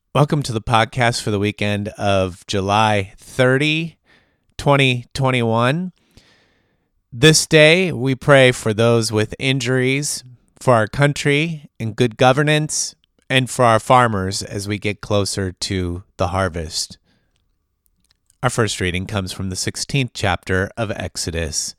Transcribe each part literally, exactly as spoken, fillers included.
Welcome to the podcast for the weekend of July thirtieth, twenty twenty-one. This day, we pray for those with injuries, for our country and good governance, and for our farmers as we get closer to the harvest. Our first reading comes from the sixteenth chapter of Exodus.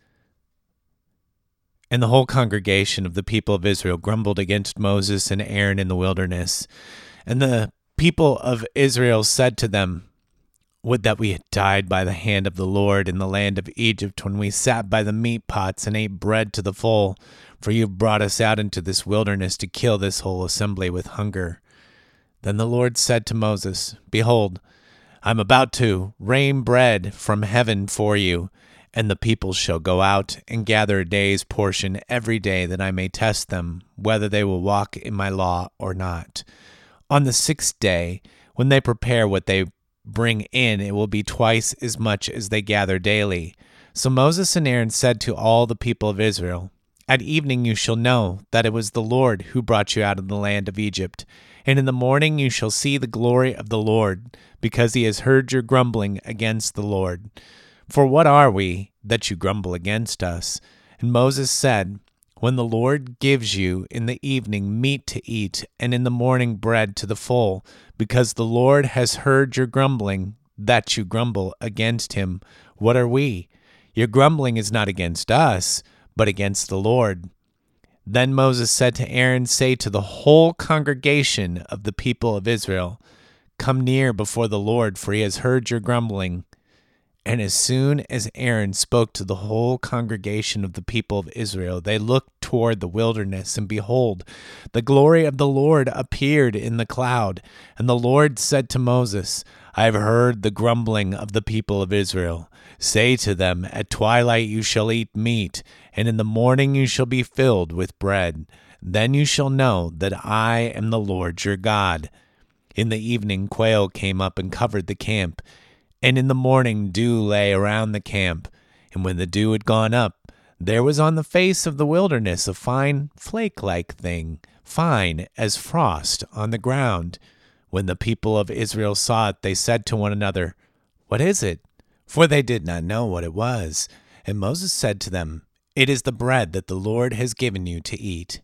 And the whole congregation of the people of Israel grumbled against Moses and Aaron in the wilderness. And the people of Israel said to them, "Would that we had died by the hand of the Lord in the land of Egypt, when we sat by the meat pots and ate bread to the full, for you have brought us out into this wilderness to kill this whole assembly with hunger." Then the Lord said to Moses, "Behold, I am about to rain bread from heaven for you, and the people shall go out and gather a day's portion every day, that I may test them, whether they will walk in my law or not. On the sixth day, when they prepare what they bring in, it will be twice as much as they gather daily." So Moses and Aaron said to all the people of Israel, "At evening you shall know that it was the Lord who brought you out of the land of Egypt. And in the morning you shall see the glory of the Lord, because he has heard your grumbling against the Lord. For what are we that you grumble against us?" And Moses said, "When the Lord gives you in the evening meat to eat, and in the morning bread to the full, because the Lord has heard your grumbling, that you grumble against him, what are we? Your grumbling is not against us, but against the Lord." Then Moses said to Aaron, "Say to the whole congregation of the people of Israel, 'Come near before the Lord, for he has heard your grumbling.'" And as soon as Aaron spoke to the whole congregation of the people of Israel, they looked toward the wilderness, and behold, the glory of the Lord appeared in the cloud. And the Lord said to Moses, "I have heard the grumbling of the people of Israel. Say to them, at twilight you shall eat meat, and in the morning you shall be filled with bread. Then you shall know that I am the Lord your God." In the evening quail came up and covered the camp. And in the morning dew lay around the camp. And when the dew had gone up, there was on the face of the wilderness a fine flake-like thing, fine as frost on the ground. When the people of Israel saw it, they said to one another, "What is it?" For they did not know what it was. And Moses said to them, "It is the bread that the Lord has given you to eat."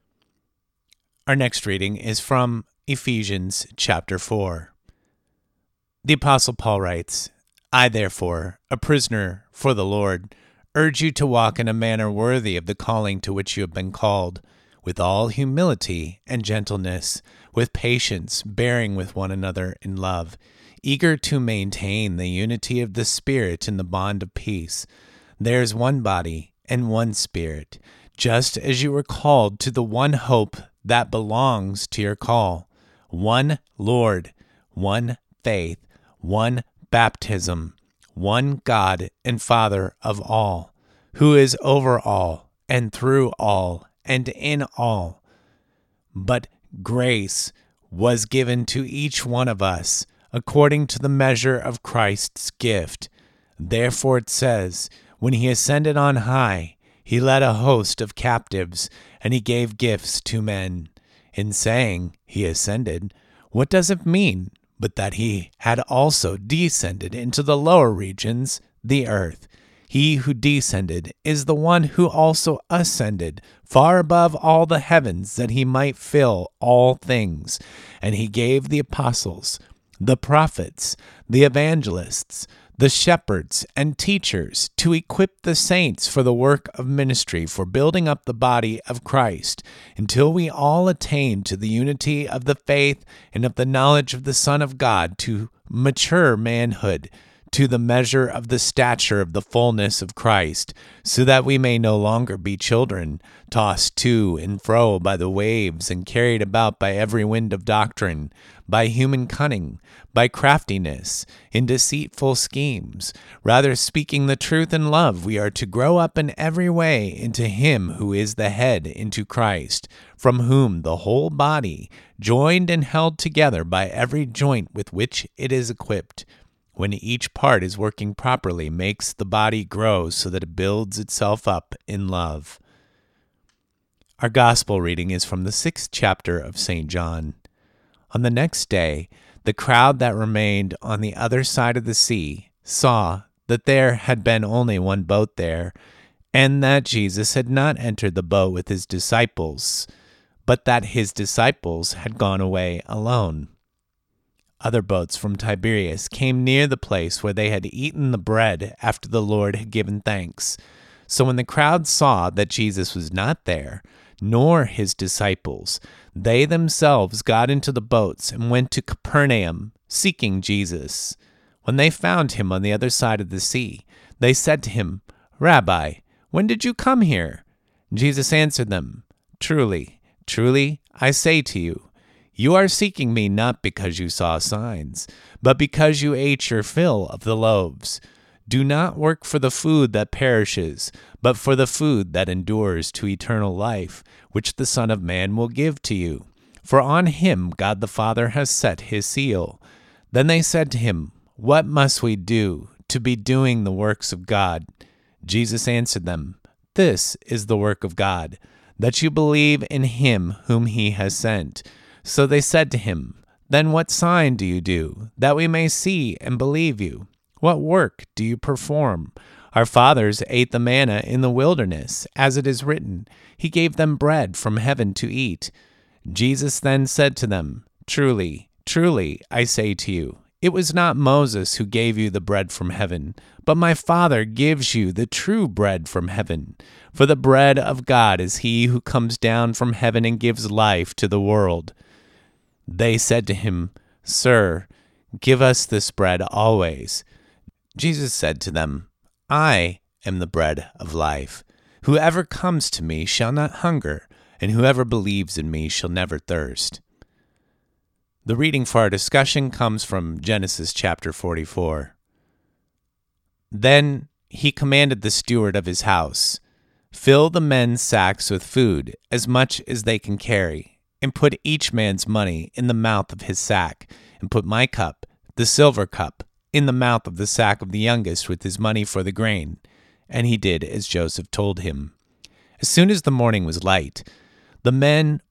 Our next reading is from Ephesians chapter four. The Apostle Paul writes, "I therefore, a prisoner for the Lord, urge you to walk in a manner worthy of the calling to which you have been called, with all humility and gentleness, with patience, bearing with one another in love, eager to maintain the unity of the Spirit in the bond of peace. There is one body and one Spirit, just as you were called to the one hope that belongs to your call, one Lord, one faith, one baptism, one God and Father of all, who is over all and through all and in all. But grace was given to each one of us according to the measure of Christ's gift. Therefore it says, when he ascended on high, he led a host of captives, and he gave gifts to men. In saying he ascended, what does it mean but that he had also descended into the lower regions, the earth? He who descended is the one who also ascended far above all the heavens, that he might fill all things. And he gave the apostles, the prophets, the evangelists, the shepherds and teachers, to equip the saints for the work of ministry, for building up the body of Christ, until we all attain to the unity of the faith and of the knowledge of the Son of God, to mature manhood, to the measure of the stature of the fullness of Christ, so that we may no longer be children, tossed to and fro by the waves and carried about by every wind of doctrine, by human cunning, by craftiness, in deceitful schemes. Rather, speaking the truth in love, we are to grow up in every way into him who is the head, into Christ, from whom the whole body, joined and held together by every joint with which it is equipped, when each part is working properly, makes the body grow so that it builds itself up in love. Our gospel reading is from the sixth chapter of Saint John. On the next day, The crowd that remained on the other side of the sea saw that there had been only one boat there, and that Jesus had not entered the boat with his disciples, but that his disciples had gone away alone. Other boats from Tiberias came near the place where they had eaten the bread after the Lord had given thanks. So when the crowd saw that Jesus was not there, nor his disciples, they themselves got into the boats and went to Capernaum, seeking Jesus. When they found him on the other side of the sea, they said to him, "Rabbi, when did you come here?" Jesus answered them, "Truly, truly, I say to you, you are seeking me not because you saw signs, but because you ate your fill of the loaves. Do not work for the food that perishes, but for the food that endures to eternal life, which the Son of Man will give to you. For on him God the Father has set his seal." Then they said to him, "What must we do to be doing the works of God?" Jesus answered them, "This is the work of God, that you believe in him whom he has sent." So they said to him, "Then what sign do you do, that we may see and believe you? What work do you perform? Our fathers ate the manna in the wilderness, as it is written, he gave them bread from heaven to eat." Jesus then said to them, "Truly, truly, I say to you, it was not Moses who gave you the bread from heaven, but my Father gives you the true bread from heaven. For the bread of God is he who comes down from heaven and gives life to the world." They said to him, "Sir, give us this bread always." Jesus said to them, "I am the bread of life. Whoever comes to me shall not hunger, and whoever believes in me shall never thirst." The reading for our discussion comes from Genesis chapter forty-four. Then he commanded the steward of his house, "Fill the men's sacks with food, as much as they can carry, and put each man's money in the mouth of his sack, and put my cup, the silver cup, in the mouth of the sack of the youngest with his money for the grain." And he did as Joseph told him. As soon as the morning was light, the men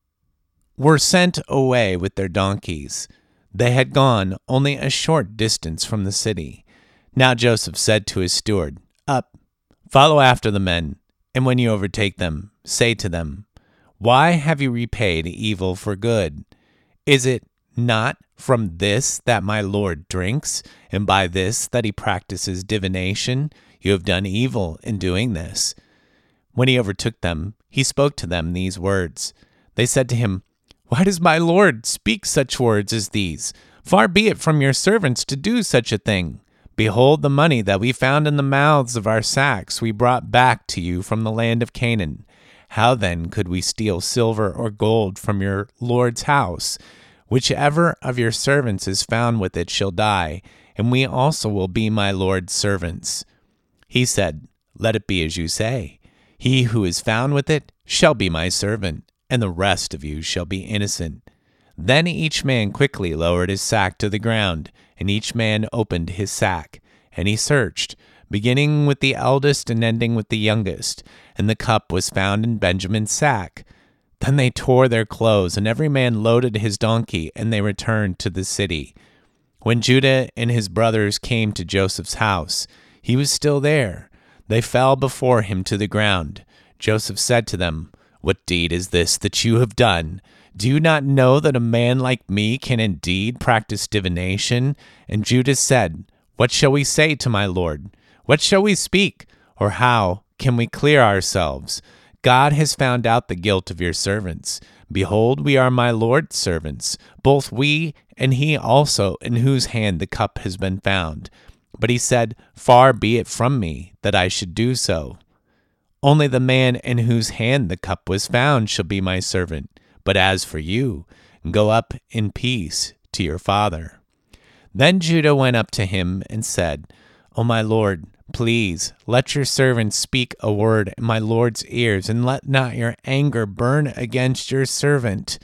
were sent away with their donkeys. They had gone only a short distance from the city. Now Joseph said to his steward, "Up, follow after the men, and when you overtake them, say to them, 'Why have you repaid evil for good? Is it not from this that my Lord drinks, and by this that he practices divination? You have done evil in doing this.'" When he overtook them, he spoke to them these words. They said to him, "Why does my Lord speak such words as these? Far be it from your servants to do such a thing. Behold, the money that we found in the mouths of our sacks we brought back to you from the land of Canaan. How then could we steal silver or gold from your Lord's house? Whichever of your servants is found with it shall die, and we also will be my Lord's servants." He said, "Let it be as you say. He who is found with it shall be my servant, and the rest of you shall be innocent." Then each man quickly lowered his sack to the ground, and each man opened his sack, and he searched, beginning with the eldest and ending with the youngest, and the cup was found in Benjamin's sack. Then they tore their clothes, and every man loaded his donkey, and they returned to the city. When Judah and his brothers came to Joseph's house, he was still there. They fell before him to the ground. Joseph said to them, "What deed is this that you have done? Do you not know that a man like me can indeed practice divination?" And Judah said, "What shall we say to my Lord? What shall we speak? Or how can we clear ourselves? God has found out the guilt of your servants. Behold, we are my Lord's servants, both we and he also, in whose hand the cup has been found." But he said, "Far be it from me that I should do so. Only the man in whose hand the cup was found shall be my servant. But as for you, go up in peace to your father." Then Judah went up to him and said, "O my Lord, please let your servant speak a word in my Lord's ears, and let not your anger burn against your servant.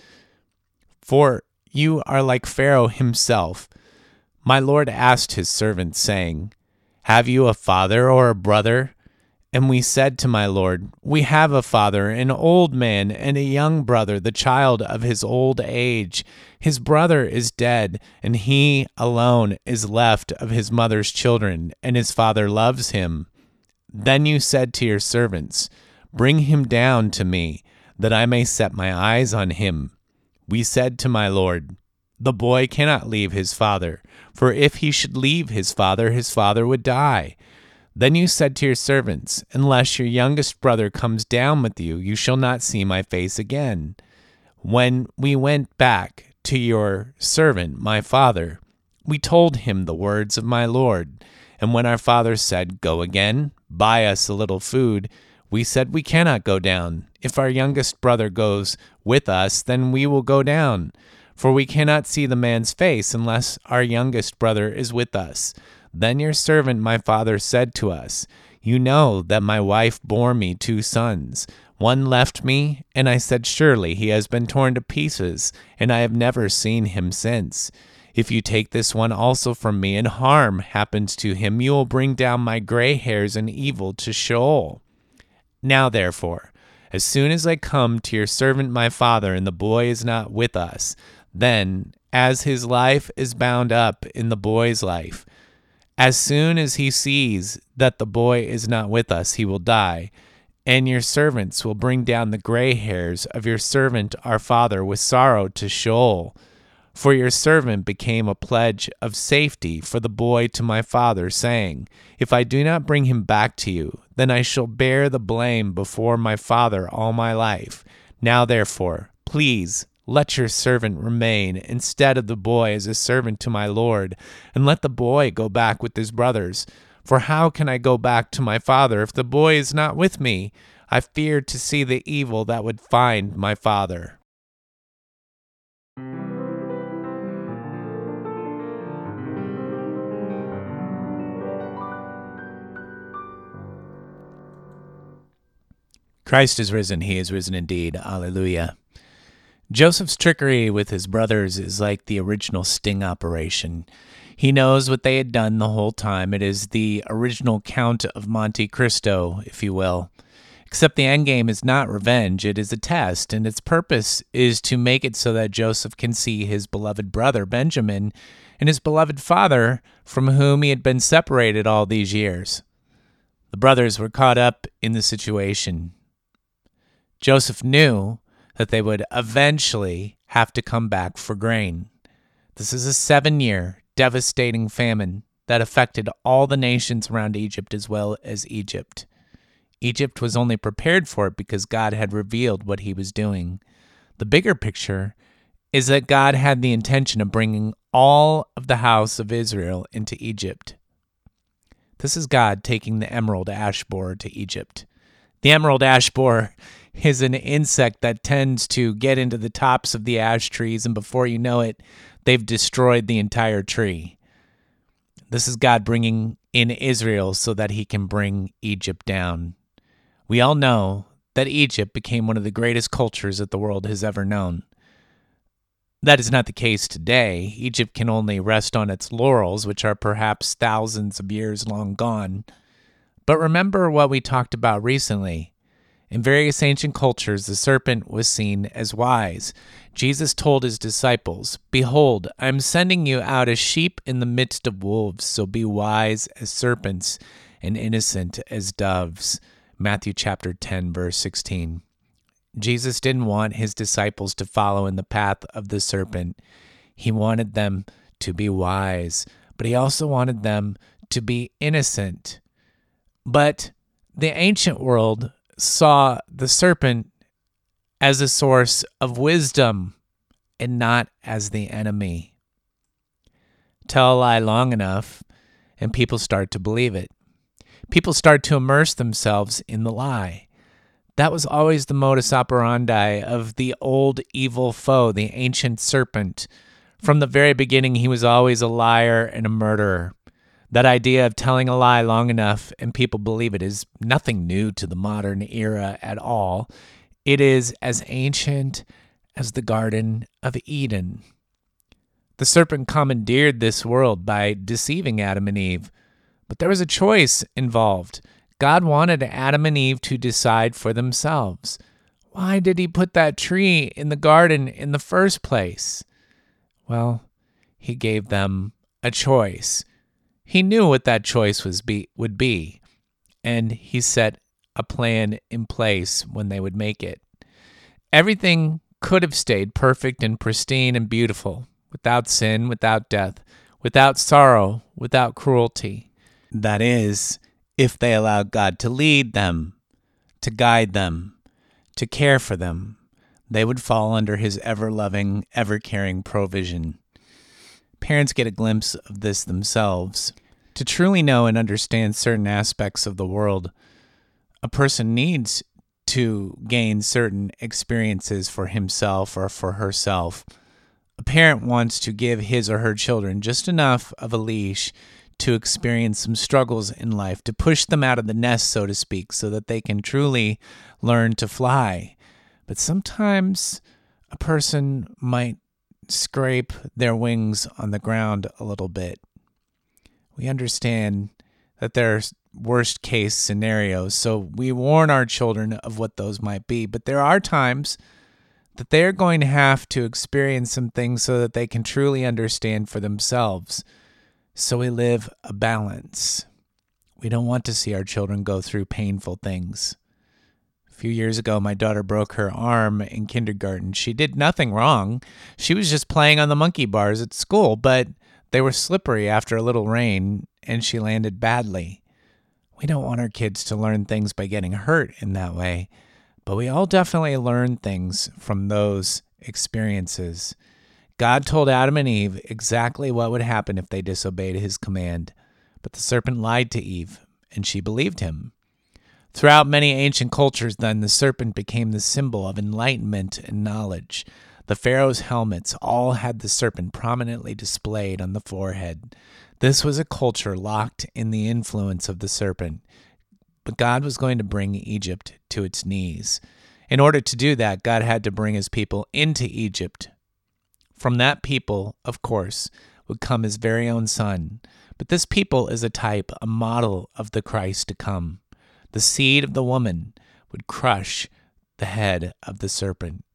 For you are like Pharaoh himself." My Lord asked his servant, saying, "Have you a father or a brother?" And we said to my Lord, we have a father, an old man, and a young brother, the child of his old age. His brother is dead, and he alone is left of his mother's children, and his father loves him. Then you said to your servants, bring him down to me, that I may set my eyes on him. We said to my Lord, the boy cannot leave his father, for if he should leave his father, his father would die. Then you said to your servants, unless your youngest brother comes down with you, you shall not see my face again. When we went back to your servant, my father, we told him the words of my Lord. And when our father said, go again, buy us a little food, we said, we cannot go down. If our youngest brother goes with us, then we will go down. For we cannot see the man's face unless our youngest brother is with us. Then your servant, my father, said to us, you know that my wife bore me two sons. One left me, and I said, surely he has been torn to pieces, and I have never seen him since. If you take this one also from me, and harm happens to him, you will bring down my gray hairs and evil to Sheol. Now therefore, as soon as I come to your servant my father, and the boy is not with us, then, as his life is bound up in the boy's life, as soon as he sees that the boy is not with us, he will die, and your servants will bring down the gray hairs of your servant our father with sorrow to Sheol. For your servant became a pledge of safety for the boy to my father, saying, if I do not bring him back to you, then I shall bear the blame before my father all my life. Now therefore, please, let your servant remain instead of the boy as a servant to my Lord, and let the boy go back with his brothers. For how can I go back to my father if the boy is not with me? I fear to see the evil that would find my father. Christ is risen. He is risen indeed. Alleluia. Joseph's trickery with his brothers is like the original sting operation. He knows what they had done the whole time. It is the original Count of Monte Cristo, if you will. Except the endgame is not revenge, it is a test, and its purpose is to make it so that Joseph can see his beloved brother Benjamin and his beloved father from whom he had been separated all these years. The brothers were caught up in the situation. Joseph knew that they would eventually have to come back for grain. This is a seven-year, devastating famine that affected all the nations around Egypt as well as Egypt. Egypt was only prepared for it because God had revealed what he was doing. The bigger picture is that God had the intention of bringing all of the house of Israel into Egypt. This is God taking the emerald ash borer to Egypt. The emerald ash borer is an insect that tends to get into the tops of the ash trees, and before you know it, they've destroyed the entire tree. This is God bringing in Israel so that he can bring Egypt down. We all know that Egypt became one of the greatest cultures that the world has ever known. That is not the case today. Egypt can only rest on its laurels, which are perhaps thousands of years long gone. But remember what we talked about recently. In various ancient cultures, the serpent was seen as wise. Jesus told his disciples, behold, I am sending you out as sheep in the midst of wolves, so be wise as serpents and innocent as doves. Matthew chapter ten, verse sixteen. Jesus didn't want his disciples to follow in the path of the serpent. He wanted them to be wise, but he also wanted them to be innocent. But the ancient world saw the serpent as a source of wisdom and not as the enemy. Tell a lie long enough, and people start to believe it. People start to immerse themselves in the lie. That was always the modus operandi of the old evil foe, the ancient serpent. From the very beginning, he was always a liar and a murderer. That idea of telling a lie long enough and people believe it is nothing new to the modern era at all. It is as ancient as the Garden of Eden. The serpent commandeered this world by deceiving Adam and Eve, but there was a choice involved. God wanted Adam and Eve to decide for themselves. Why did he put that tree in the garden in the first place? Well, he gave them a choice. He knew what that choice was be, would be, and he set a plan in place when they would make it. Everything could have stayed perfect and pristine and beautiful, without sin, without death, without sorrow, without cruelty. That is, if they allowed God to lead them, to guide them, to care for them. They would fall under his ever-loving, ever-caring provision. Parents get a glimpse of this themselves. To truly know and understand certain aspects of the world, a person needs to gain certain experiences for himself or for herself. A parent wants to give his or her children just enough of a leash to experience some struggles in life, to push them out of the nest, so to speak, so that they can truly learn to fly. But sometimes a person might scrape their wings on the ground a little bit. We understand that there are worst case scenarios, so we warn our children of what those might be. But there are times that they're going to have to experience some things so that they can truly understand for themselves. So we live a balance. We don't want to see our children go through painful things. A few years ago, my daughter broke her arm in kindergarten. She did nothing wrong. She was just playing on the monkey bars at school, but they were slippery after a little rain, and she landed badly. We don't want our kids to learn things by getting hurt in that way, but we all definitely learn things from those experiences. God told Adam and Eve exactly what would happen if they disobeyed his command, but the serpent lied to Eve, and she believed him. Throughout many ancient cultures, then, the serpent became the symbol of enlightenment and knowledge. The pharaoh's helmets all had the serpent prominently displayed on the forehead. This was a culture locked in the influence of the serpent. But God was going to bring Egypt to its knees. In order to do that, God had to bring his people into Egypt. From that people, of course, would come his very own son. But this people is a type, a model of the Christ to come. The seed of the woman would crush the head of the serpent.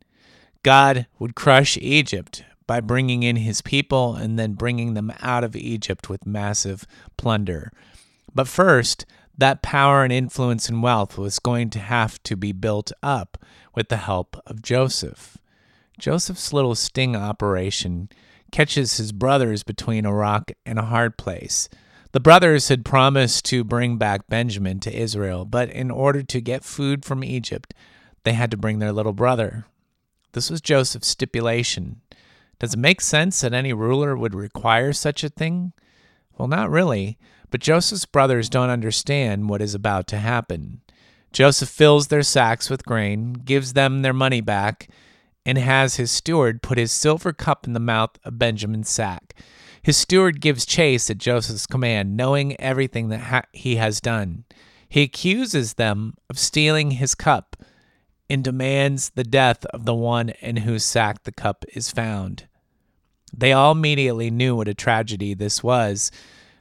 God would crush Egypt by bringing in his people and then bringing them out of Egypt with massive plunder. But first, that power and influence and wealth was going to have to be built up with the help of Joseph. Joseph's little sting operation catches his brothers between a rock and a hard place. The brothers had promised to bring back Benjamin to Israel, but in order to get food from Egypt, they had to bring their little brother. This was Joseph's stipulation. Does it make sense that any ruler would require such a thing? Well, not really, but Joseph's brothers don't understand what is about to happen. Joseph fills their sacks with grain, gives them their money back, and has his steward put his silver cup in the mouth of Benjamin's sack. His steward gives chase at Joseph's command, knowing everything that ha- he has done. He accuses them of stealing his cup and demands the death of the one in whose sack the cup is found. They all immediately knew what a tragedy this was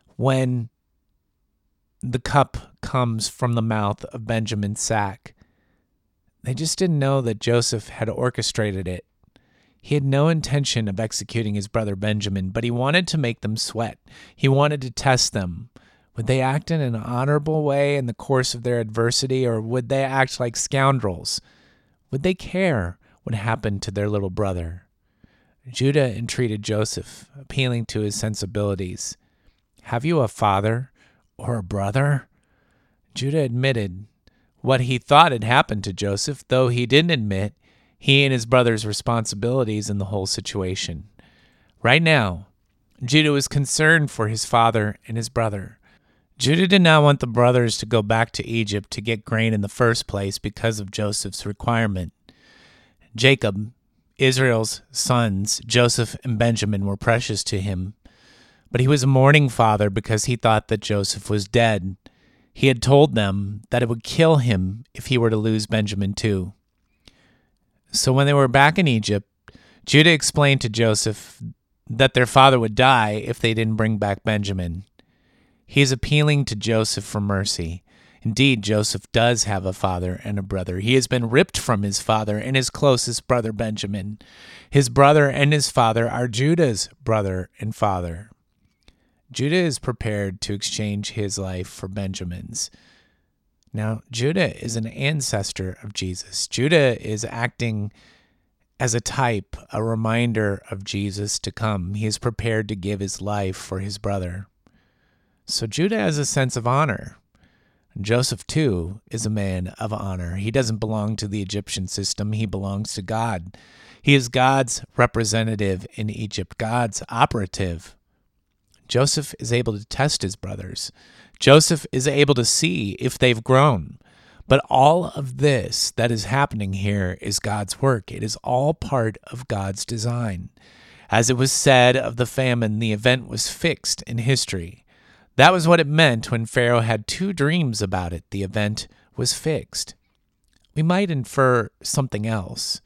when the cup comes from the mouth of Benjamin's sack. They just didn't know that Joseph had orchestrated it. He had no intention of executing his brother Benjamin, but he wanted to make them sweat. He wanted to test them. Would they act in an honorable way in the course of their adversity, or would they act like scoundrels? Would they care what happened to their little brother? Judah entreated Joseph, appealing to his sensibilities. "Have you a father or a brother?" Judah admitted what he thought had happened to Joseph, though he didn't admit he and his brother's responsibilities in the whole situation. Right now, Judah was concerned for his father and his brother. Judah did not want the brothers to go back to Egypt to get grain in the first place because of Joseph's requirement. Jacob, Israel's sons, Joseph and Benjamin, were precious to him, but he was a mourning father because he thought that Joseph was dead. He had told them that it would kill him if he were to lose Benjamin too. So when they were back in Egypt, Judah explained to Joseph that their father would die if they didn't bring back Benjamin. He is appealing to Joseph for mercy. Indeed, Joseph does have a father and a brother. He has been ripped from his father and his closest brother, Benjamin. His brother and his father are Judah's brother and father. Judah is prepared to exchange his life for Benjamin's. Now, Judah is an ancestor of Jesus. Judah is acting as a type, a reminder of Jesus to come. He is prepared to give his life for his brother. So Judah has a sense of honor. Joseph, too, is a man of honor. He doesn't belong to the Egyptian system. He belongs to God. He is God's representative in Egypt, God's operative. Joseph is able to test his brothers. Joseph is able to see if they've grown. But all of this that is happening here is God's work. It is all part of God's design. As it was said of the famine, the event was fixed in history. That was what it meant when Pharaoh had two dreams about it. The event was fixed. We might infer something else,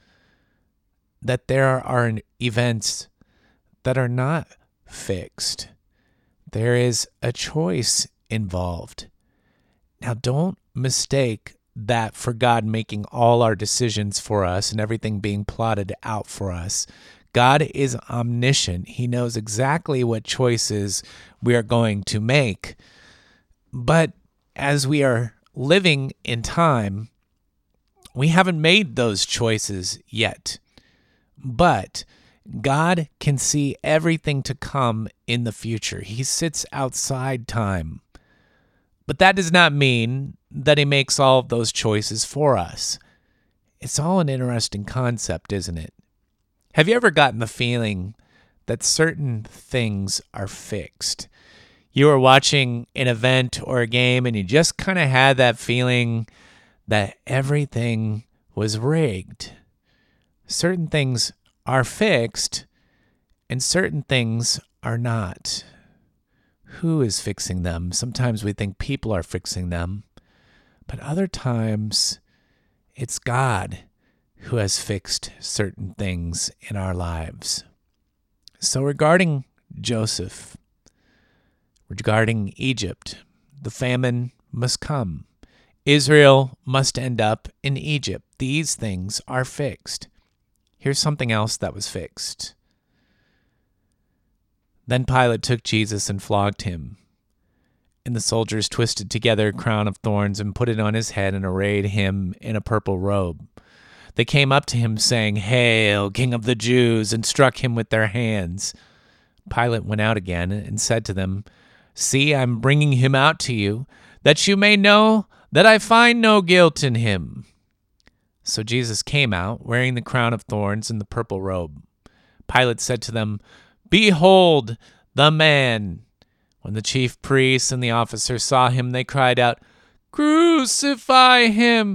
that there are events that are not fixed. There is a choice involved. Now, don't mistake that for God making all our decisions for us and everything being plotted out for us. God is omniscient. He knows exactly what choices we are going to make. But as we are living in time, we haven't made those choices yet. But God can see everything to come in the future. He sits outside time. But that does not mean that he makes all of those choices for us. It's all an interesting concept, isn't it? Have you ever gotten the feeling that certain things are fixed? You were watching an event or a game and you just kind of had that feeling that everything was rigged. Certain things are fixed and certain things are not. Who is fixing them? Sometimes we think people are fixing them, but other times it's God who has fixed certain things in our lives. So regarding Joseph, regarding Egypt, the famine must come. Israel must end up in Egypt. These things are fixed. Here's something else that was fixed. Then Pilate took Jesus and flogged him. And the soldiers twisted together a crown of thorns and put it on his head and arrayed him in a purple robe. They came up to him saying, "Hail, King of the Jews," and struck him with their hands. Pilate went out again and said to them, "See, I'm bringing him out to you, that you may know that I find no guilt in him." So Jesus came out, wearing the crown of thorns and the purple robe. Pilate said to them, "Behold the man." When the chief priests and the officers saw him, they cried out, "Crucify him!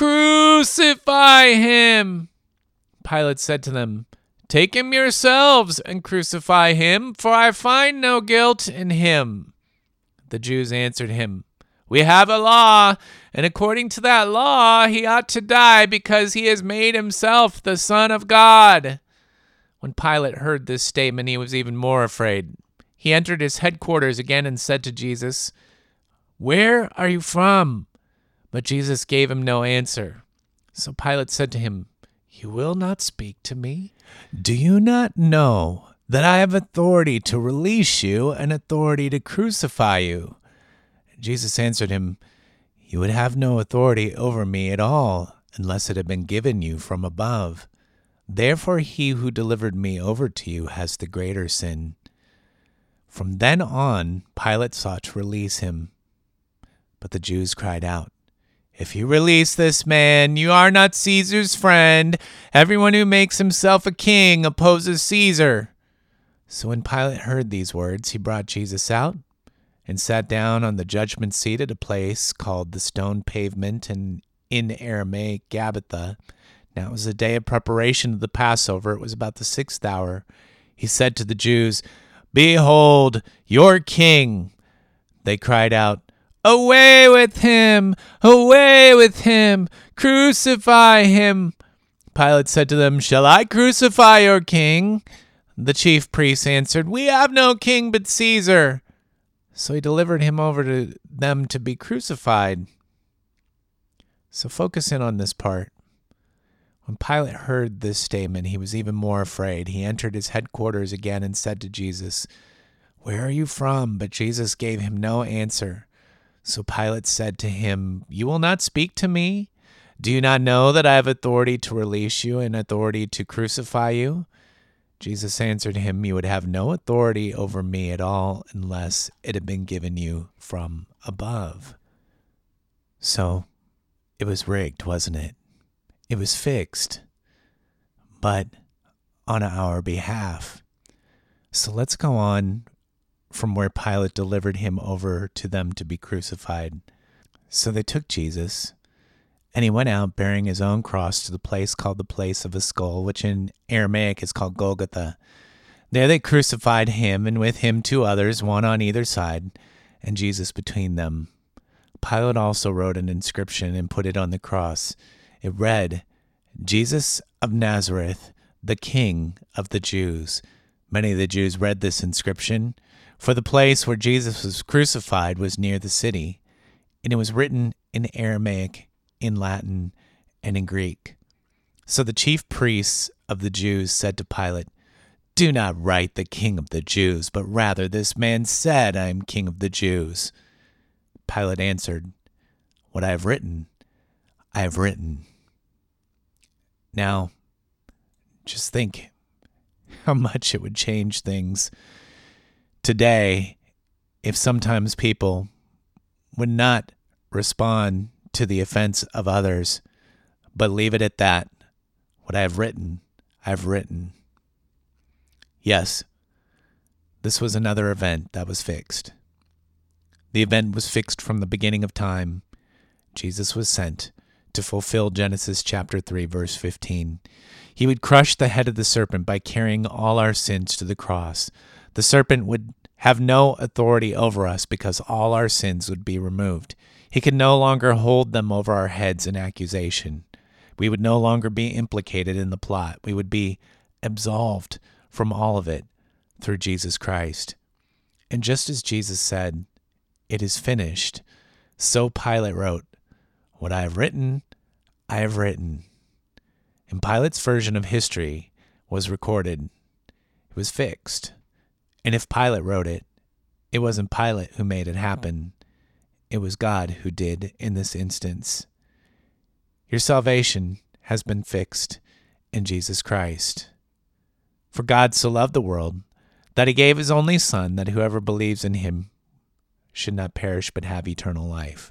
Crucify him!" Pilate said to them, "Take him yourselves and crucify him, for I find no guilt in him." The Jews answered him, "We have a law, and according to that law he ought to die because he has made himself the Son of God." When Pilate heard this statement, he was even more afraid. He entered his headquarters again and said to Jesus, "Where are you from?" But Jesus gave him no answer. So Pilate said to him, "You will not speak to me? Do you not know that I have authority to release you and authority to crucify you?" Jesus answered him, "You would have no authority over me at all unless it had been given you from above. Therefore he who delivered me over to you has the greater sin." From then on, Pilate sought to release him. But the Jews cried out, "If you release this man, you are not Caesar's friend. Everyone who makes himself a king opposes Caesar." So when Pilate heard these words, he brought Jesus out and sat down on the judgment seat at a place called the Stone Pavement, and in Aramaic, Gabbatha. Now it was the day of preparation of the Passover. It was about the sixth hour. He said to the Jews, "Behold, your king." They cried out, "Away with him! Away with him! Crucify him!" Pilate said to them, "Shall I crucify your king?" The chief priests answered, "We have no king but Caesar." So he delivered him over to them to be crucified. So focus in on this part. When Pilate heard this statement, he was even more afraid. He entered his headquarters again and said to Jesus, "Where are you from?" But Jesus gave him no answer. So Pilate said to him, "You will not speak to me? Do you not know that I have authority to release you and authority to crucify you?" Jesus answered him, "You would have no authority over me at all unless it had been given you from above." So it was rigged, wasn't it? It was fixed, but on our behalf. So let's go on from where Pilate delivered him over to them to be crucified. So they took Jesus, and he went out bearing his own cross to the place called the place of a skull, which in Aramaic is called Golgotha. There they crucified him, and with him two others, one on either side, and Jesus between them. Pilate also wrote an inscription and put it on the cross. It read, "Jesus of Nazareth, the King of the Jews." Many of the Jews read this inscription, for the place where Jesus was crucified was near the city, and it was written in Aramaic, in Latin, and in Greek. So the chief priests of the Jews said to Pilate, "Do not write the King of the Jews, but rather this man said, 'I am King of the Jews.'" Pilate answered, "What I have written, I have written." Now, just think how much it would change things today if sometimes people would not respond to the offense of others, but leave it at that. What I have written, I have written. Yes, this was another event that was fixed. The event was fixed from the beginning of time. Jesus was sent to fulfill Genesis chapter three, verse fifteen. He would crush the head of the serpent by carrying all our sins to the cross. The serpent would have no authority over us because all our sins would be removed. He could no longer hold them over our heads in accusation. We would no longer be implicated in the plot. We would be absolved from all of it through Jesus Christ. And just as Jesus said, "It is finished," so Pilate wrote, "What I have written, I have written." And Pilate's version of history was recorded. It was fixed. And if Pilate wrote it, it wasn't Pilate who made it happen. It was God who did in this instance. Your salvation has been fixed in Jesus Christ. For God so loved the world that he gave his only Son, that whoever believes in him should not perish but have eternal life.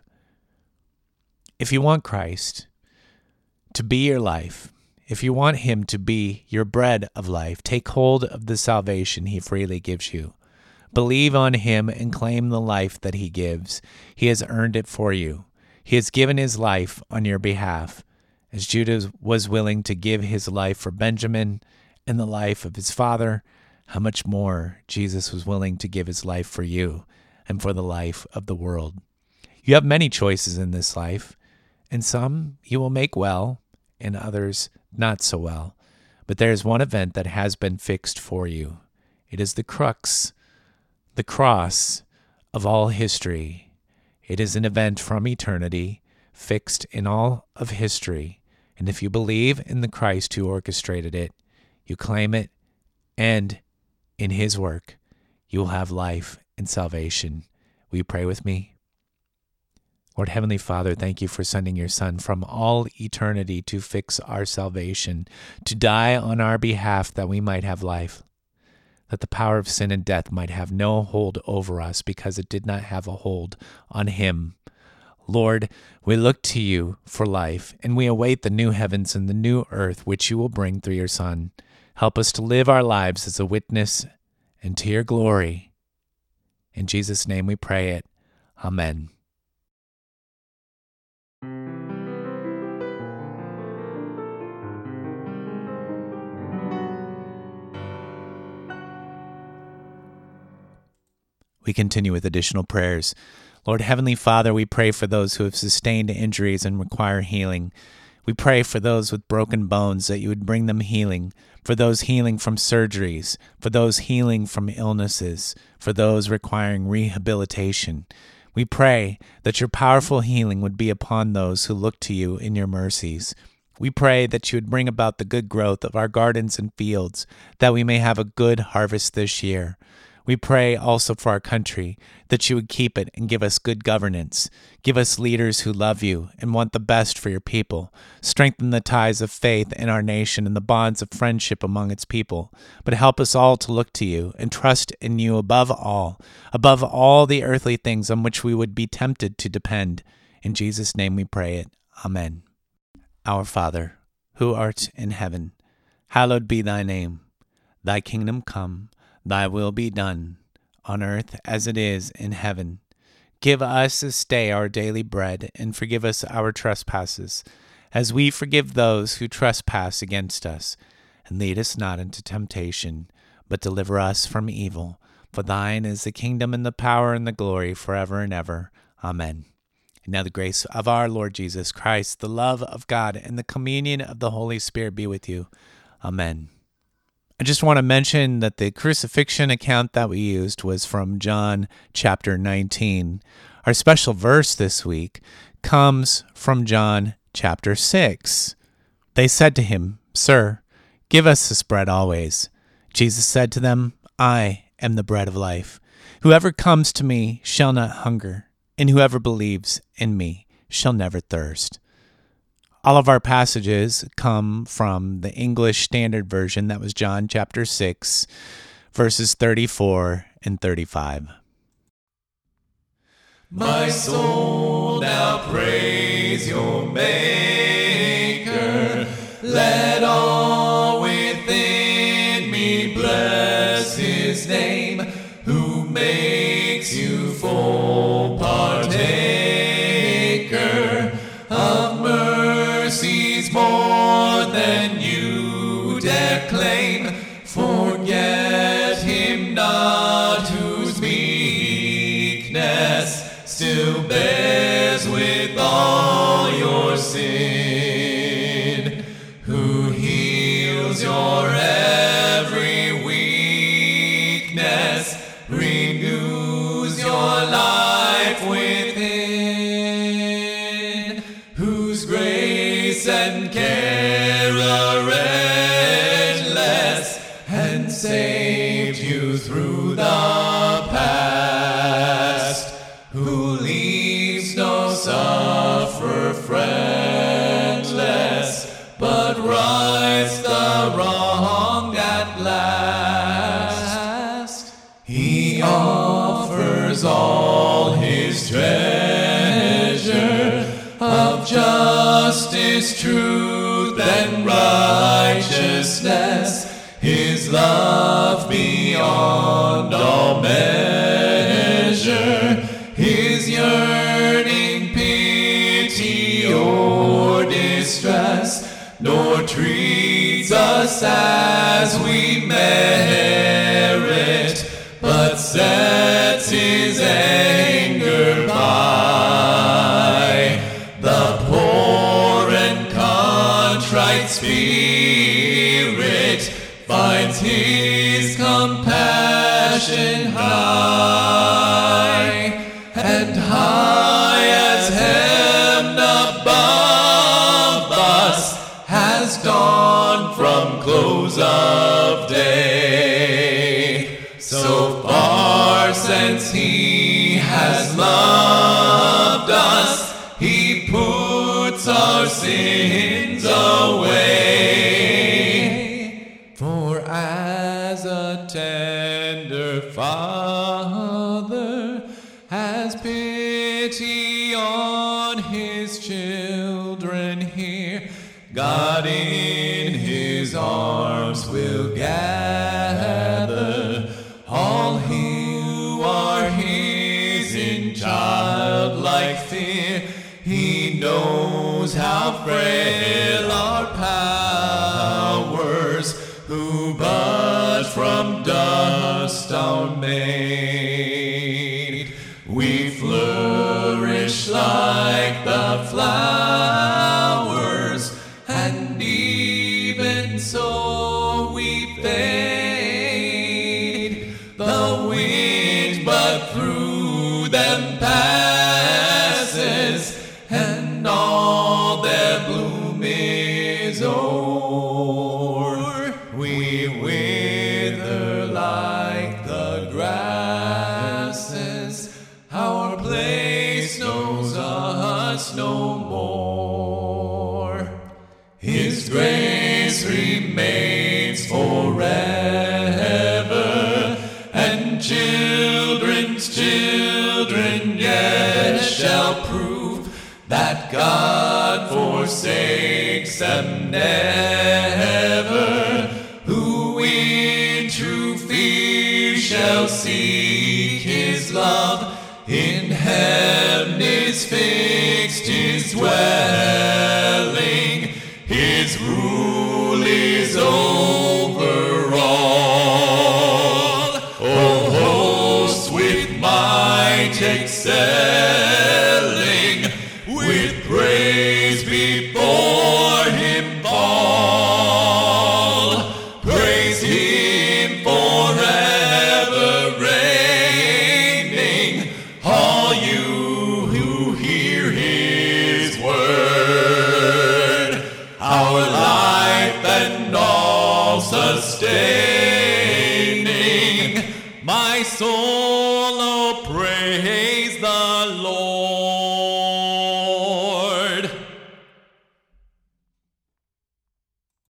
If you want Christ to be your life, if you want him to be your bread of life, take hold of the salvation he freely gives you. Believe on him and claim the life that he gives. He has earned it for you. He has given his life on your behalf. As Judah was willing to give his life for Benjamin and the life of his father, how much more Jesus was willing to give his life for you and for the life of the world. You have many choices in this life, and some you will make well, and others not so well. But there is one event that has been fixed for you. It is the crux, the cross of all history. It is an event from eternity, fixed in all of history. And if you believe in the Christ who orchestrated it, you claim it, and in his work, you will have life and salvation. Will you pray with me? Lord Heavenly Father, thank you for sending your Son from all eternity to fix our salvation, to die on our behalf that we might have life, that the power of sin and death might have no hold over us because it did not have a hold on him. Lord, we look to you for life, and we await the new heavens and the new earth which you will bring through your Son. Help us to live our lives as a witness and to your glory. In Jesus' name we pray it. Amen. We continue with additional prayers. Lord Heavenly Father, we pray for those who have sustained injuries and require healing. We pray for those with broken bones that you would bring them healing, for those healing from surgeries, for those healing from illnesses, for those requiring rehabilitation. We pray that your powerful healing would be upon those who look to you in your mercies. We pray that you would bring about the good growth of our gardens and fields, that we may have a good harvest this year. We pray also for our country, that you would keep it and give us good governance. Give us leaders who love you and want the best for your people. Strengthen the ties of faith in our nation and the bonds of friendship among its people. But help us all to look to you and trust in you above all, above all the earthly things on which we would be tempted to depend. In Jesus' name we pray it. Amen. Our Father, who art in heaven, hallowed be thy name. Thy kingdom come. Thy will be done, on earth as it is in heaven. Give us this day our daily bread, and forgive us our trespasses, as we forgive those who trespass against us. And lead us not into temptation, but deliver us from evil. For thine is the kingdom and the power and the glory forever and ever. Amen. And now the grace of our Lord Jesus Christ, the love of God, and the communion of the Holy Spirit be with you. Amen. I just want to mention that the crucifixion account that we used was from John chapter nineteen. Our special verse this week comes from John chapter six. They said to him, Sir, give us this bread always. Jesus said to them, I am the bread of life. Whoever comes to me shall not hunger, and whoever believes in me shall never thirst. All of our passages come from the English Standard Version. That was John chapter six, verses thirty-four and thirty-five. My soul now praise your Maker. Let all within me bless his name, who makes you full partaker of mercies more than you dare claim. Forget him not whose meekness still bears with all your sin, who heals your every weakness, renews your life within, whose grace and care are endless, and saved you through the past, who leaves no sufferer friendless, but rights the wronged at last. He offers all his treasure of justice, truth, and righteousness, his love beyond all measure, his yearning pity or distress, nor treats us as we merit, but sets his anger by the poor and contrite spirit, finds his compassion high, and high as heaven above us has dawned from close of day. So far since he has loved us, he puts our sins away. For as a tender father has pity on his children here, God in his arms will gather all who are his in childlike fear. He knows how frail our powers, who but from dust are made. We flourish like the flowers, and even so we fade. The wind but through them passes, and children's children yet shall prove that God forsakes them never. Who in true fear shall seek his love, in heaven is fixed his dwelling. His rule is over all. O hosts with might excelling, with praise before him fall. Praise him forever reigning, all you who hear his word. Our life and all sustaining, my soul, oh praise the Lord.